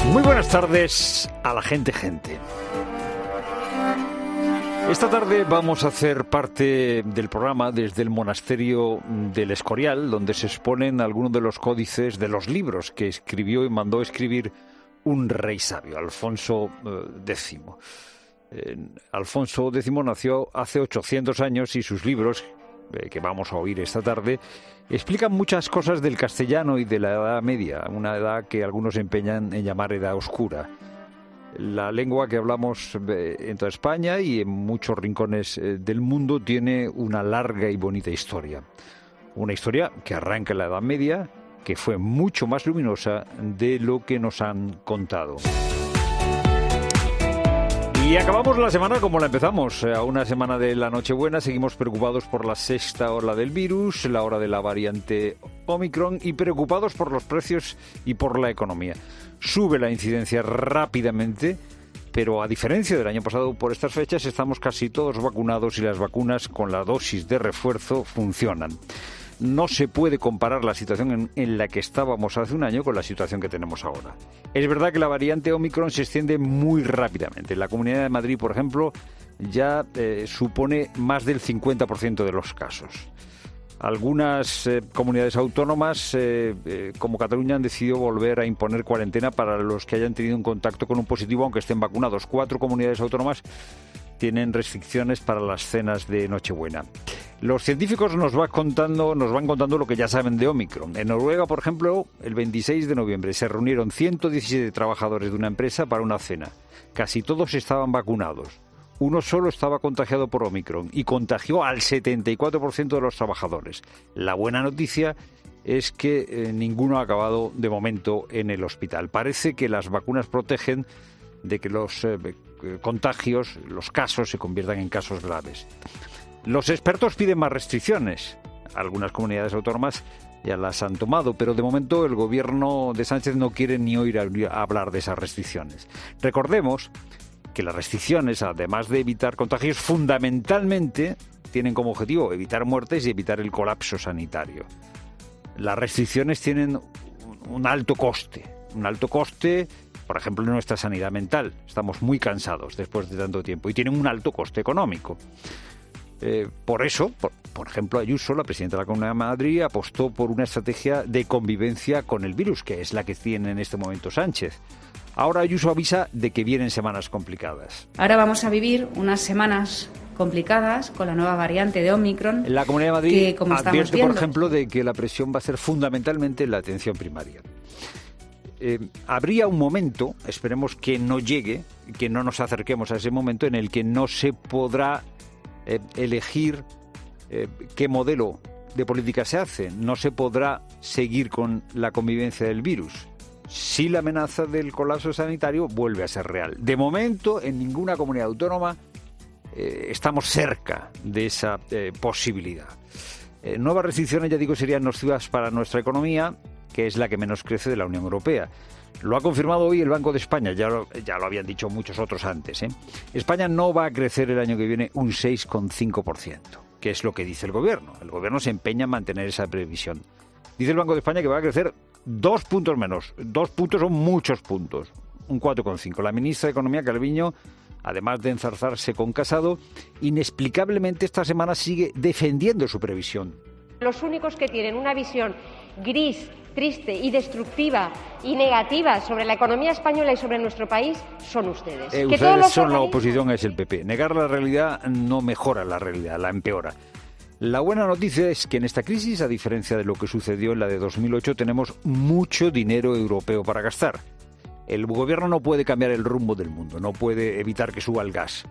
Muy buenas tardes a la gente. Esta tarde vamos a hacer parte del programa desde el monasterio del Escorial, donde se exponen algunos de los códices de los libros que escribió y mandó escribir un rey sabio, Alfonso X. Alfonso X nació hace 800 años y sus libros, que vamos a oír esta tarde, explican muchas cosas del castellano y de la Edad Media, una edad que algunos se empeñan en llamar Edad Oscura. La lengua que hablamos en toda España y en muchos rincones del mundo tiene una larga y bonita historia. Una historia que arranca en la Edad Media, que fue mucho más luminosa de lo que nos han contado. Y acabamos la semana como la empezamos, a una semana de la Nochebuena. Seguimos preocupados por la sexta ola del virus, la hora de la variante Omicron y preocupados por los precios y por la economía. Sube la incidencia rápidamente, pero a diferencia del año pasado, por estas fechas estamos casi todos vacunados y las vacunas con la dosis de refuerzo funcionan. No se puede comparar la situación en la que estábamos hace un año con la situación que tenemos ahora. Es verdad que la variante Omicron se extiende muy rápidamente. La Comunidad de Madrid, por ejemplo, ya supone más del 50% de los casos. Algunas comunidades autónomas, como Cataluña, han decidido volver a imponer cuarentena para los que hayan tenido un contacto con un positivo, aunque estén vacunados. 4 comunidades autónomas tienen restricciones para las cenas de Nochebuena. Los científicos nos van contando lo que ya saben de Omicron. En Noruega, por ejemplo, el 26 de noviembre se reunieron 117 trabajadores de una empresa para una cena. Casi todos estaban vacunados. Uno solo estaba contagiado por Omicron y contagió al 74% de los trabajadores. La buena noticia es que ninguno ha acabado de momento en el hospital. Parece que las vacunas protegen de que los contagios, los casos, se conviertan en casos graves. Los expertos piden más restricciones. Algunas comunidades autónomas ya las han tomado, pero de momento el gobierno de Sánchez no quiere ni oír hablar de esas restricciones. Recordemos que las restricciones, además de evitar contagios, fundamentalmente tienen como objetivo evitar muertes y evitar el colapso sanitario. Las restricciones tienen un alto coste, por ejemplo, en nuestra sanidad mental. Estamos muy cansados después de tanto tiempo y tienen un alto coste económico. Por eso, por ejemplo, Ayuso, la presidenta de la Comunidad de Madrid, apostó por una estrategia de convivencia con el virus, que es la que tiene en este momento Sánchez. Ahora Ayuso avisa de que vienen semanas complicadas. Ahora vamos a vivir unas semanas complicadas con la nueva variante de Omicron. La Comunidad de Madrid advierte, por ejemplo, de que la presión va a ser fundamentalmente en la atención primaria. Habría un momento, esperemos que no llegue, que no nos acerquemos a ese momento, en el que no se podrá elegir qué modelo de política se hace. No se podrá seguir con la convivencia del virus si la amenaza del colapso sanitario vuelve a ser real. De momento, en ninguna comunidad autónoma estamos cerca de esa posibilidad. Nuevas restricciones, ya digo, serían nocivas para nuestra economía, que es la que menos crece de la Unión Europea. Lo ha confirmado hoy el Banco de España, ya lo habían dicho muchos otros antes. España no va a crecer el año que viene un 6,5%, que es lo que dice el Gobierno. El Gobierno se empeña en mantener esa previsión. Dice el Banco de España que va a crecer 2 puntos menos. 2 puntos son muchos puntos, un 4,5%. La ministra de Economía, Calviño, además de enzarzarse con Casado, inexplicablemente esta semana sigue defendiendo su previsión. Los únicos que tienen una visión gris, triste y destructiva y negativa sobre la economía española y sobre nuestro país son ustedes. Ustedes son la oposición, es el PP. Negar la realidad no mejora la realidad, la empeora. La buena noticia es que en esta crisis, a diferencia de lo que sucedió en la de 2008, tenemos mucho dinero europeo para gastar. El gobierno no puede cambiar el rumbo del mundo, no puede evitar que suba el gas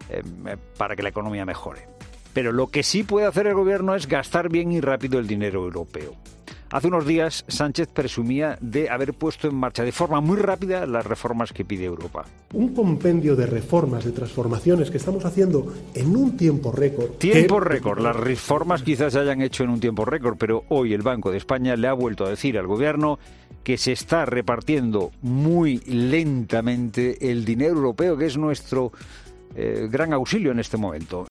para que la economía mejore. Pero lo que sí puede hacer el gobierno es gastar bien y rápido el dinero europeo. Hace unos días Sánchez presumía de haber puesto en marcha de forma muy rápida las reformas que pide Europa. Un compendio de reformas, de transformaciones que estamos haciendo en un tiempo récord. Tiempo récord. Las reformas quizás se hayan hecho en un tiempo récord, pero hoy el Banco de España le ha vuelto a decir al gobierno que se está repartiendo muy lentamente el dinero europeo, que es nuestro gran auxilio en este momento.